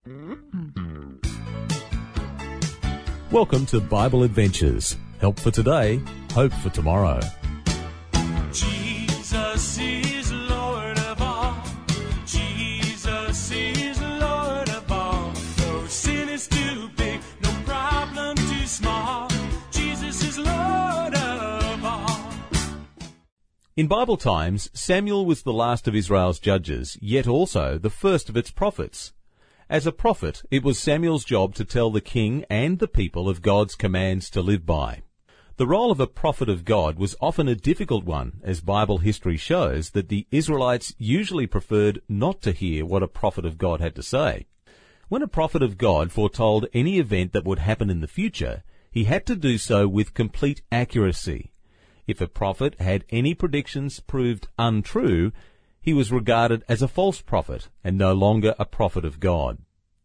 Welcome to Bible Adventures. Help for today, hope for tomorrow. Jesus is Lord of all. Jesus is Lord of all. No sin is too big, no problem too small. Jesus is Lord of all. In Bible times, Samuel was the last of Israel's judges, yet also the first of its prophets. As a prophet, it was Samuel's job to tell the king and the people of God's commands to live by. The role of a prophet of God was often a difficult one, as Bible history shows that the Israelites usually preferred not to hear what a prophet of God had to say. When a prophet of God foretold any event that would happen in the future, he had to do so with complete accuracy. If a prophet had any predictions proved untrue, he was regarded as a false prophet and no longer a prophet of God.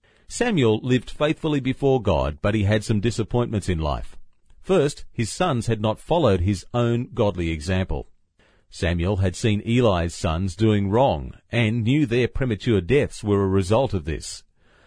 Samuel lived faithfully before God, but he had some disappointments in life. First, his sons had not followed his own godly example. Samuel had seen Eli's sons doing wrong and knew their premature deaths were a result of this.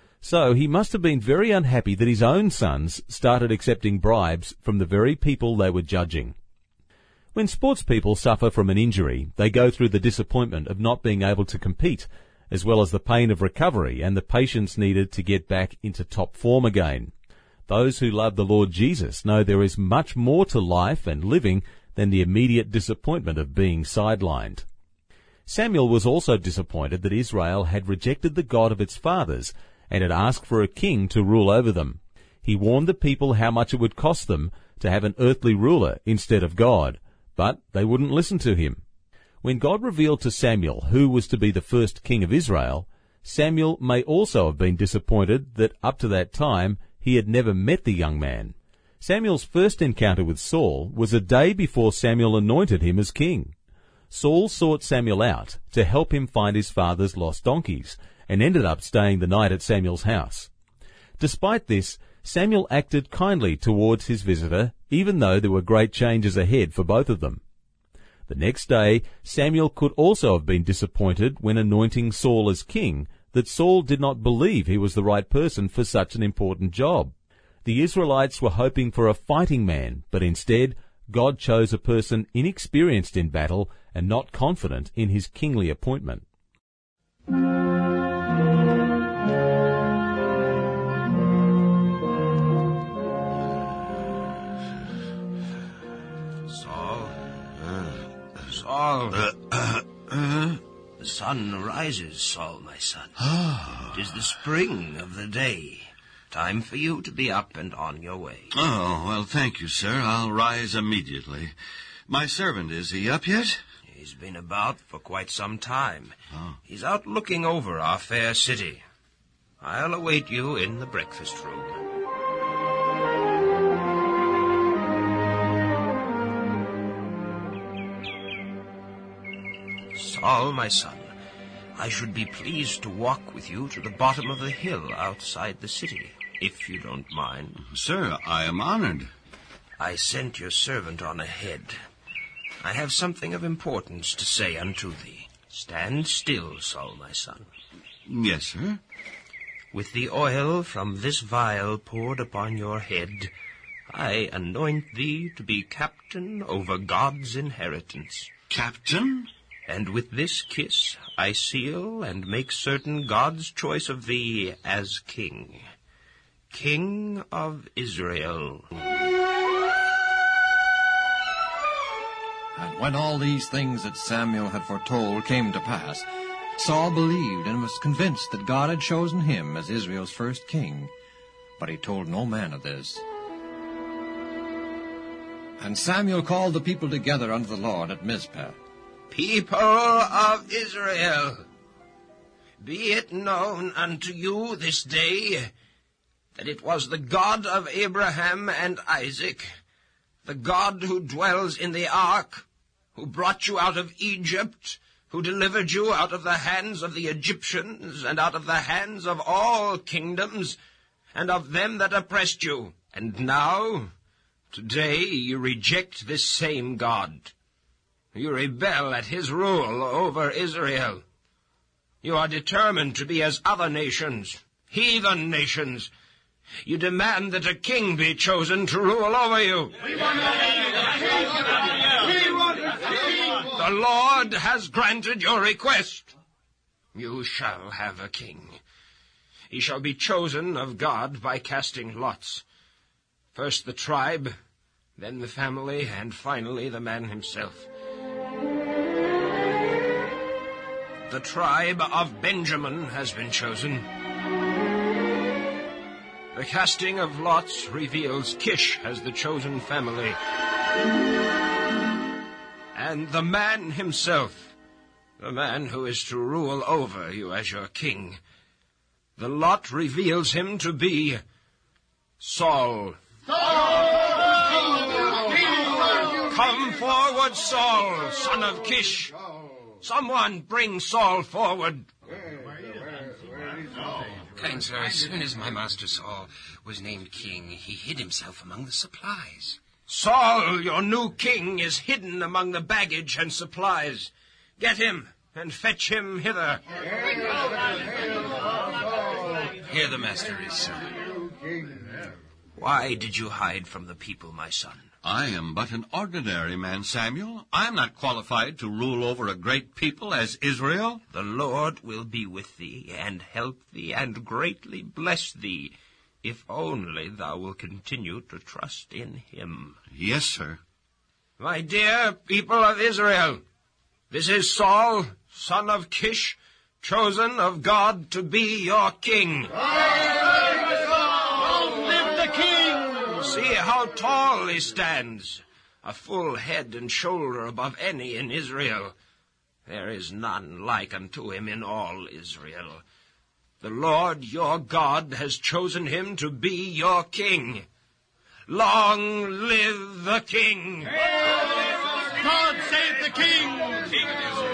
So he must have been very unhappy that his own sons started accepting bribes from the very people they were judging. When sports people suffer from an injury, they go through the disappointment of not being able to compete, as well as the pain of recovery and the patience needed to get back into top form again. Those who love the Lord Jesus know there is much more to life and living than the immediate disappointment of being sidelined. Samuel was also disappointed that Israel had rejected the God of its fathers and had asked for a king to rule over them. He warned the people how much it would cost them to have an earthly ruler instead of God, but they wouldn't listen to him. When God revealed to Samuel who was to be the first king of Israel, Samuel may also have been disappointed that up to that time he had never met the young man. Samuel's first encounter with Saul was a day before Samuel anointed him as king. Saul sought Samuel out to help him find his father's lost donkeys and ended up staying the night at Samuel's house. Despite this, Samuel acted kindly towards his visitor, even though there were great changes ahead for both of them. The next day, Samuel could also have been disappointed when anointing Saul as king that Saul did not believe he was the right person for such an important job. The Israelites were hoping for a fighting man, but instead, God chose a person inexperienced in battle and not confident in his kingly appointment. Saul. The sun rises, Saul, my son. It is the spring of the day. Time for you to be up and on your way. Oh, well, thank you, sir. I'll rise immediately. My servant, is he up yet? He's been about for quite some time. Oh. He's out looking over our fair city. I'll await you in the breakfast room. Saul, my son, I should be pleased to walk with you to the bottom of the hill outside the city, if you don't mind. Sir, I am honored. I sent your servant on ahead. I have something of importance to say unto thee. Stand still, Saul, my son. Yes, sir. With the oil from this vial poured upon your head, I anoint thee to be captain over God's inheritance. Captain? And with this kiss I seal and make certain God's choice of thee as king. King of Israel. And when all these things that Samuel had foretold came to pass, Saul believed and was convinced that God had chosen him as Israel's first king. But he told no man of this. And Samuel called the people together unto the Lord at Mizpah. People of Israel, be it known unto you this day that it was the God of Abraham and Isaac, the God who dwells in the ark, who brought you out of Egypt, who delivered you out of the hands of the Egyptians and out of the hands of all kingdoms and of them that oppressed you. And now, today, you reject this same God. You rebel at his rule over Israel. You are determined to be as other nations, heathen nations. You demand that a king be chosen to rule over you. The Lord has granted your request. You shall have a king. He shall be chosen of God by casting lots. First the tribe, then the family, and finally the man himself. The tribe of Benjamin has been chosen. The casting of lots reveals Kish as the chosen family. And the man himself, the man who is to rule over you as your king, the lot reveals him to be Saul. Come forward, Saul, son of Kish. Someone bring Saul forward. Kind sir, as soon as my master Saul was named king, he hid himself among the supplies. Saul, your new king, is hidden among the baggage and supplies. Get him and fetch him hither. Here the master is, sir. Why did you hide from the people, my son? I am but an ordinary man, Samuel. I am not qualified to rule over a great people as Israel. The Lord will be with thee, and help thee, and greatly bless thee, if only thou wilt continue to trust in him. Yes, sir. My dear people of Israel, this is Saul, son of Kish, chosen of God to be your king. See how tall he stands, a full head and shoulder above any in Israel. There is none like unto him in all Israel. The Lord your God has chosen him to be your king. Long live the king! God save the king! King of Israel.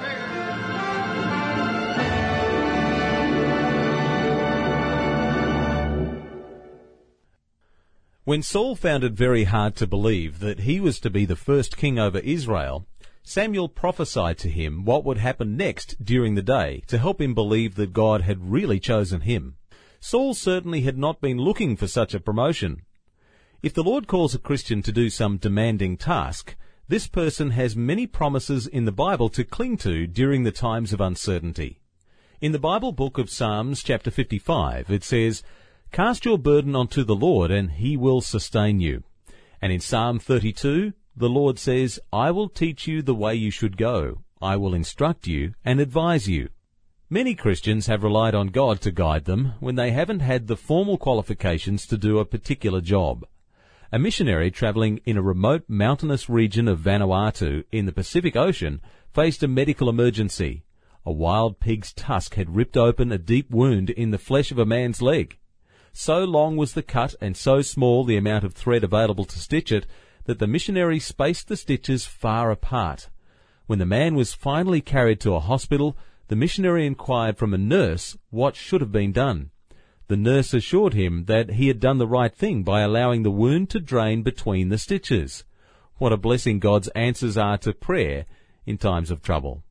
When Saul found it very hard to believe that he was to be the first king over Israel, Samuel prophesied to him what would happen next during the day to help him believe that God had really chosen him. Saul certainly had not been looking for such a promotion. If the Lord calls a Christian to do some demanding task, this person has many promises in the Bible to cling to during the times of uncertainty. In the Bible book of Psalms, chapter 55, it says, "Cast your burden onto the Lord, and he will sustain you." And in Psalm 32, the Lord says, "I will teach you the way you should go. I will instruct you and advise you." Many Christians have relied on God to guide them when they haven't had the formal qualifications to do a particular job. A missionary traveling in a remote mountainous region of Vanuatu in the Pacific Ocean faced a medical emergency. A wild pig's tusk had ripped open a deep wound in the flesh of a man's leg. So long was the cut and so small the amount of thread available to stitch it that the missionary spaced the stitches far apart. When the man was finally carried to a hospital, the missionary inquired from a nurse what should have been done. The nurse assured him that he had done the right thing by allowing the wound to drain between the stitches. What a blessing God's answers are to prayer in times of trouble.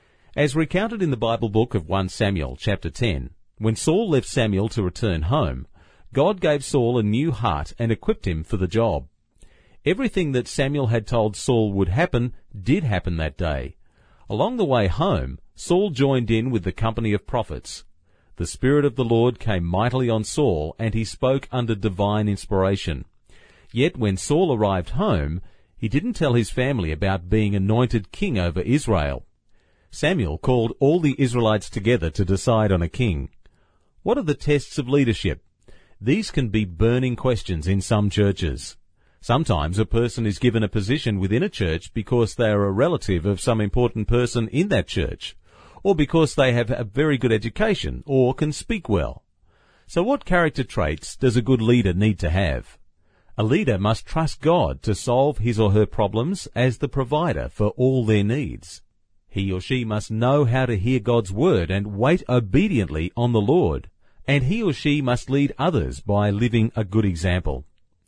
As recounted in the Bible book of 1 Samuel chapter 10, when Saul left Samuel to return home, God gave Saul a new heart and equipped him for the job. Everything that Samuel had told Saul would happen did happen that day. Along the way home, Saul joined in with the company of prophets. The Spirit of the Lord came mightily on Saul, and he spoke under divine inspiration. Yet when Saul arrived home, he didn't tell his family about being anointed king over Israel. Samuel called all the Israelites together to decide on a king. What are the tests of leadership? These can be burning questions in some churches. Sometimes a person is given a position within a church because they are a relative of some important person in that church, or because they have a very good education or can speak well. So what character traits does a good leader need to have? A leader must trust God to solve his or her problems as the provider for all their needs. He or she must know how to hear God's word and wait obediently on the Lord, and he or she must lead others by living a good example.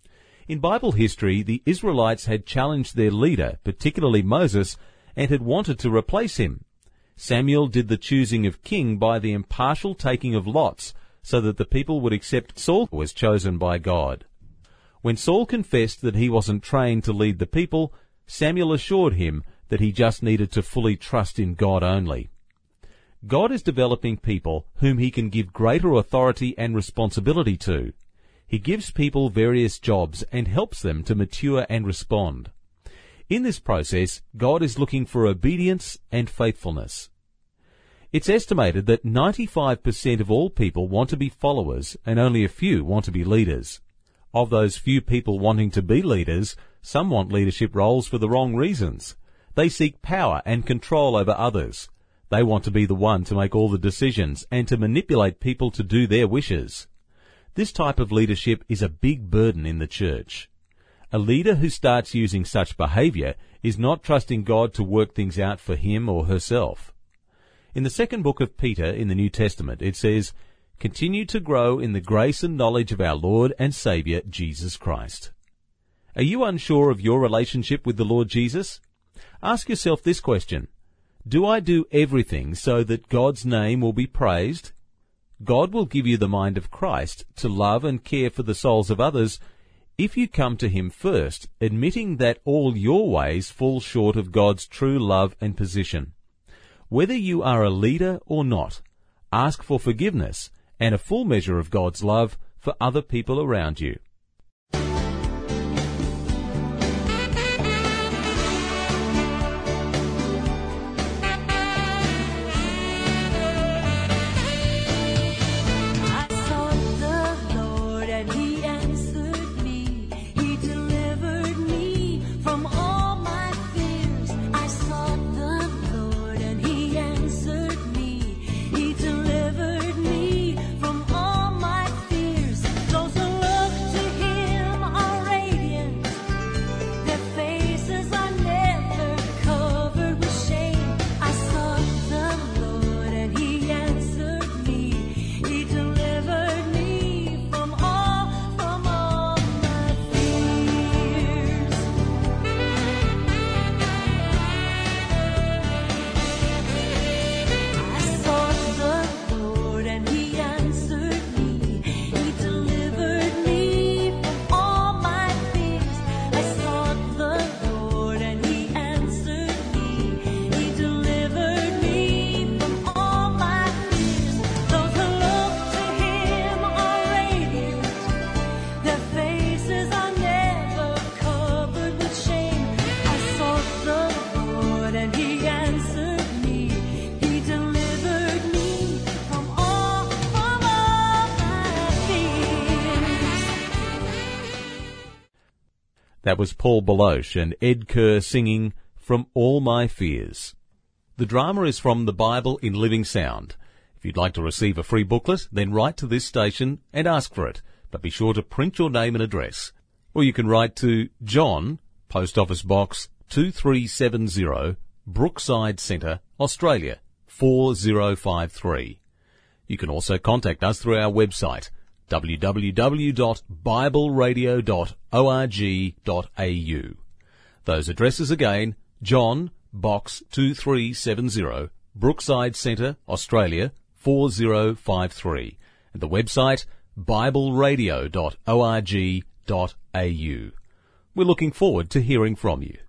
In Bible history, the Israelites had challenged their leader, particularly Moses, and had wanted to replace him. Samuel did the choosing of king by the impartial taking of lots, so that the people would accept Saul was chosen by God. When Saul confessed that he wasn't trained to lead the people, Samuel assured him that he just needed to fully trust in God only. God is developing people whom he can give greater authority and responsibility to. He gives people various jobs and helps them to mature and respond. In this process, God is looking for obedience and faithfulness. It's estimated that 95% of all people want to be followers and only a few want to be leaders. Of those few people wanting to be leaders, some want leadership roles for the wrong reasons. They seek power and control over others. They want to be the one to make all the decisions and to manipulate people to do their wishes. This type of leadership is a big burden in the church. A leader who starts using such behavior is not trusting God to work things out for him or herself. In the second book of Peter in the New Testament, it says, "Continue to grow in the grace and knowledge of our Lord and Saviour, Jesus Christ." Are you unsure of your relationship with the Lord Jesus? Ask yourself this question: do I do everything so that God's name will be praised? God will give you the mind of Christ to love and care for the souls of others if you come to him first, admitting that all your ways fall short of God's true love and position. Whether you are a leader or not, ask for forgiveness and a full measure of God's love for other people around you. That was Paul Baloche and Ed Kerr singing From All My Fears. The drama is from the Bible in Living Sound. If you'd like to receive a free booklet, then write to this station and ask for it. But be sure to print your name and address. Or you can write to John, Post Office Box 2370, Brookside Centre, Australia 4053. You can also contact us through our website, www.bibleradio.org.au. Those addresses again: John, Box 2370, Brookside Centre, Australia 4053, and the website bibleradio.org.au. We're looking forward to hearing from you.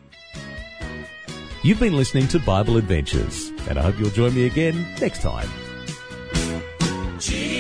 You've been listening to Bible Adventures, and I hope you'll join me again next time.